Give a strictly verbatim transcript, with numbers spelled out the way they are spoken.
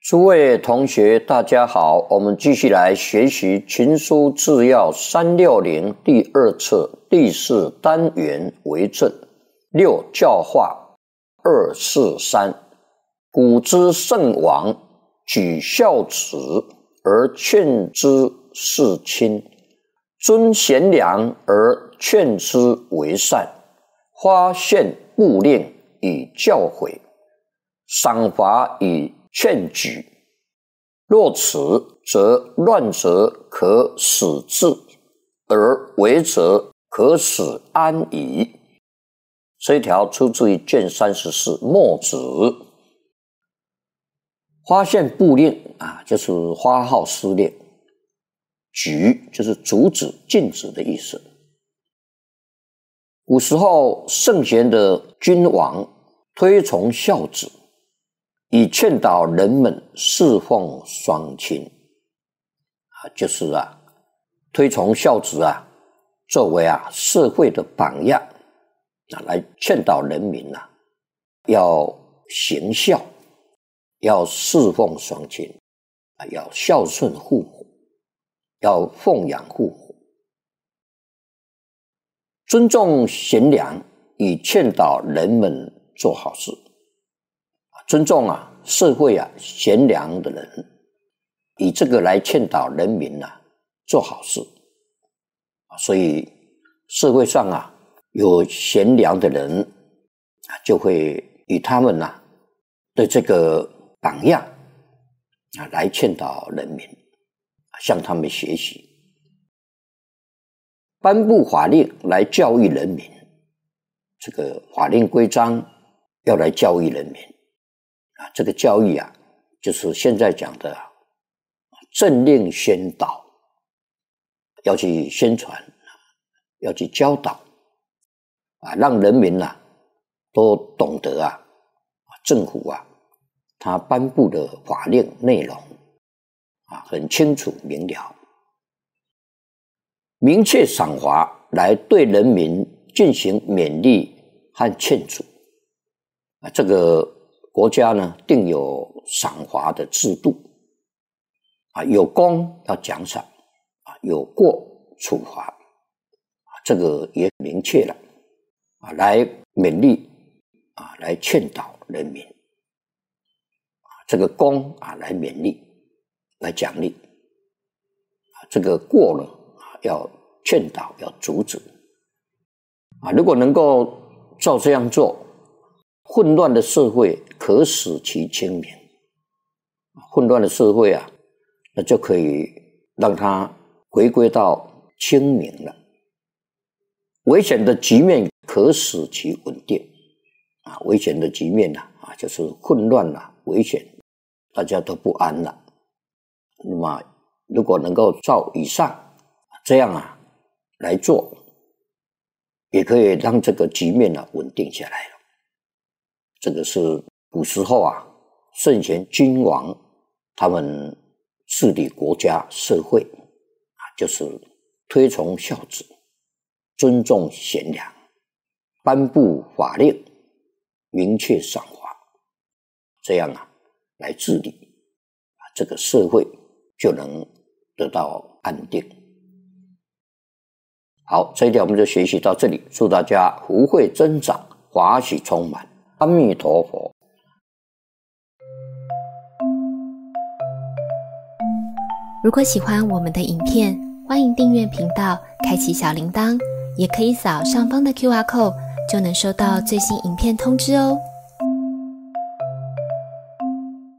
诸位同学大家好，我们继续来学习群书治要三六零第二册第四单元为正。六教化二四三，古之圣王举孝子而劝之事亲，尊贤良而劝之为善，发现布令以教诲，赏罚以劝举。若此，则乱则可使治，而为则可使安矣。这一条出自于卷三十四墨子。发现布令啊，就是发号施令；举就是阻止、禁止的意思。古时候圣贤的君王推崇孝子，以劝导人们侍奉双亲啊，就是啊，推崇孝子啊，作为啊社会的榜样啊，来劝导人民啊，要行孝，要侍奉双亲啊，要孝顺父母，要奉养父母，尊重贤良，以劝导人们做好事。尊重啊社会啊贤良的人，以这个来劝导人民啊做好事。所以社会上啊有贤良的人啊，就会以他们啊的这个榜样啊来劝导人民，向他们学习，颁布法令来教育人民。这个法令规章要来教育人民啊，这个教育啊，就是现在讲的政令宣导，要去宣传，要去教导啊，让人民啊都懂得啊，政府啊，他颁布的法令内容啊，很清楚明了，明确赏罚，来对人民进行勉励和劝阻啊，这个国家呢定有赏罚的制度啊，有功要奖赏啊，有过处罚啊，这个也明确了啊，来勉励啊，来劝导人民啊，这个功啊来勉励，来奖励啊，这个过了啊要劝导，要阻止啊，如果能够照这样做，混乱的社会可使其清明。混乱的社会啊，那就可以让它回归到清明了。危险的局面可使其稳定啊，危险的局面啊，啊就是混乱了、危险，大家都不安了。那么，如果能够照以上这样啊来做，也可以让这个局面啊稳定下来了。这个是古时候啊圣贤君王他们治理国家社会啊，就是推崇孝子，尊重贤良，颁布法令，明确赏罚，这样啊来治理啊，这个社会就能得到安定。好，这一条我们就学习到这里，祝大家福慧增长，法喜充满。阿弥陀佛。 如果喜欢我们的影片，欢迎订阅频道，开启小铃铛，也可以扫上方的 Q R code， 就能收到最新影片通知哦。